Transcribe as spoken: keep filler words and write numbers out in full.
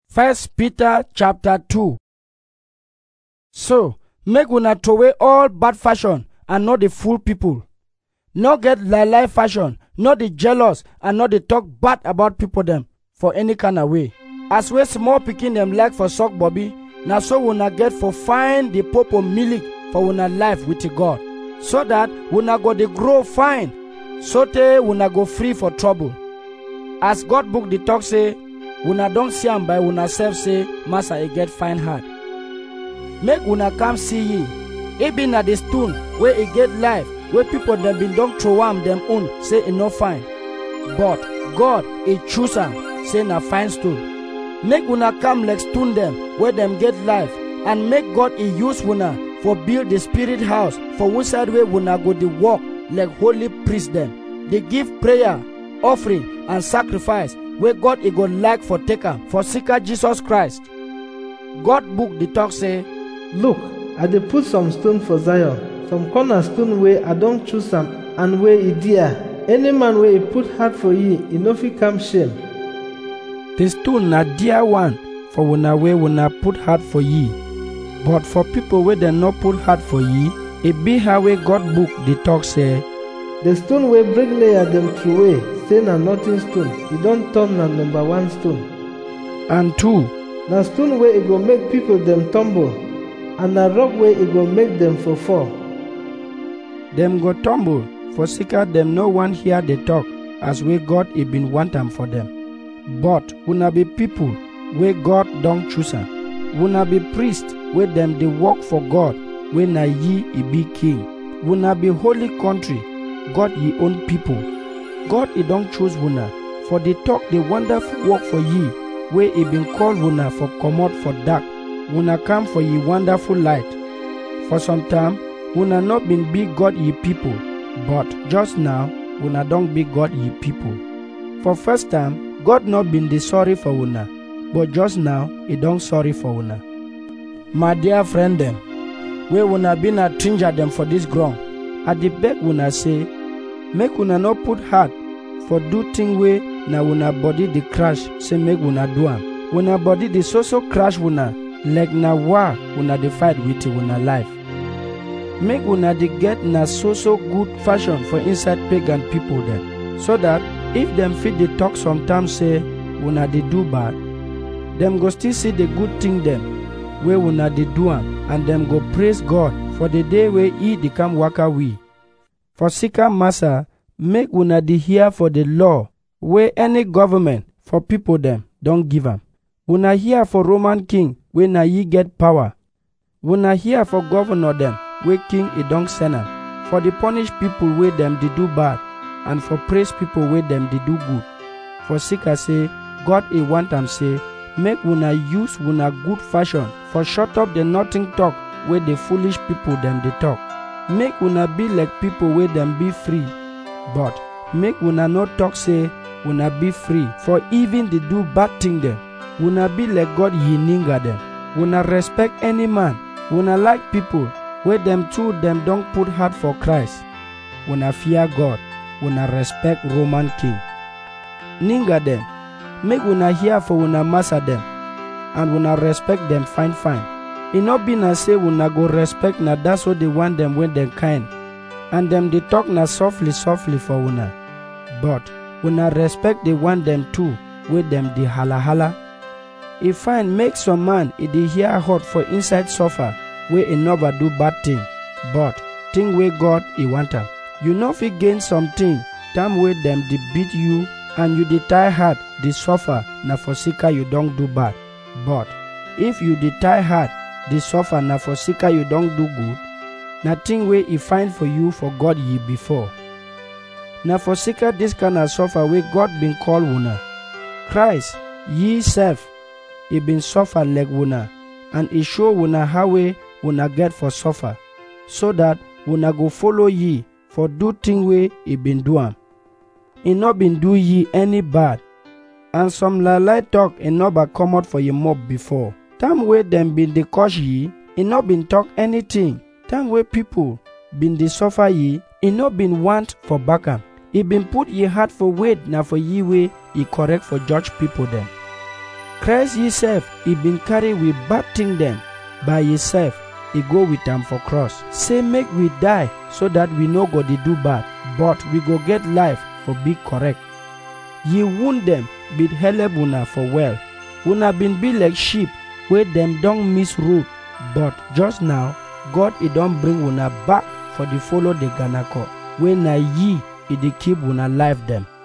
First Peter chapter two. So, make una throw away all bad fashion and not the fool people. Not get lie lie fashion, not the jealous and not the talk bad about people them for any kind of way. As we small pikin them like for suck bobby, na so una get for find the popo milk for una life with God, so that una go dey grow fine, so te una go free for trouble. As God book the talk say, una don't see am by una self say, Master e get fine heart. Make una come see ye. E be na the stone where e get life, where people them been don't throw am them own, say e no fine. But God e choose am, say na fine stone. Make una come like stone them, where them get life, and make God e use una for build the spirit house, for which side way una go the walk like holy priest them. They give prayer, offering, and sacrifice, where God e go like for taker, for seeker Jesus Christ. God book the talk say, Look, I dey put some stone for Zion, some cornerstone wey I don choose am and wey e dear. Any man wey e put heart for ye, e no fit come shame. The stone na dear one for una wey una put heart for ye. But for people wey dem no put heart for ye, e be how wey God book the talk say, The stone wey bricklayer dem throway, say na nothing stone, e don turn na number one stone. And two, na stone wey e go make people dem tumble, and na rock wey e go make dem for fall. Dem go tumble, for seeker dem no wan hear the talk, as wey God e been want am for them. But una be people wey God don choose am. Una be priest wey dem dey work for God, wey na ye e be king. Una be holy country, God ye own people. God e don choose una for the talk the wonderful work for ye, wey e been call una for comot for dark, una come for ye wonderful light. For some time, una not been be God ye people, but just now, una don't be God ye people. For first time, God not been the sorry for una, but just now, he don't sorry for una. My dear friend them, where una been a stranger them for this ground, at the beg una say, make una not put heart for do thing way na una body the crash, say make una do am. Una body the so so crash una, like na war una the fight with una life. Make una the get na so so good fashion for inside pagan people them, so that if them fit the talk sometimes say una they do bad, them go still see the good thing them where una they do am, and them go praise God for the day where he they come waka we. For seeker massa, make una the hear for the law where any government for people them don't give am. Una hear for Roman king where na ye get power. Una hear for governor them where king e don't send am, for the punish people where them they do bad, and for praise people where them they do good. For seeker say, God e want am say, make una use una good fashion for shut up the nothing talk where the foolish people them they talk. Make una be like people where them be free, but make una not talk say una be free for even they do bad thing them. Una be like God ye ninga them. Una respect any man. Una like people where them too them don't put heart for Christ. Una fear God. Una respect Roman king. Ninga them. Make una hear for una master them, and una respect them fine fine. It not be na say una go respect na that's what they want them when they kind, and them they talk na softly softly for una. But una respect they want them too, with them the hala hala. If fine make some man it dey hear hot for inside suffer, where he never do bad thing, but thing where God he want am. You know if you gain something, time where them they beat you, and you dey tie hard, dey suffer, na for seeker you don't do bad. But if you dey tie hard, dey suffer, na for seeker you don't do good, na thing where he find for you for God ye before. Na for seeker this kind of suffer where God been call una. Christ, ye self, he been suffer like una, and he show una how way una get for suffer, so that una go follow ye for do thing way he been do am. He not been do ye any bad, and some lie lie talk he not ba come out for ye mob before. Time where them been dey curse ye, he not been talk anything. Time where people been dey suffer ye, he not been want for back am. He been put ye heart for wait na for ye way he correct for judge people them. Christ himself, he been carry we bad thing them by himself. He go with am for cross. Say make we die so that we no go dey do bad, but we go get life for be correct. Ye wound them, bid helep una for well. Una been be like sheep where them don't miss root, but just now God he don't bring una back for the follow the ganako. When na ye he dey keep una life them.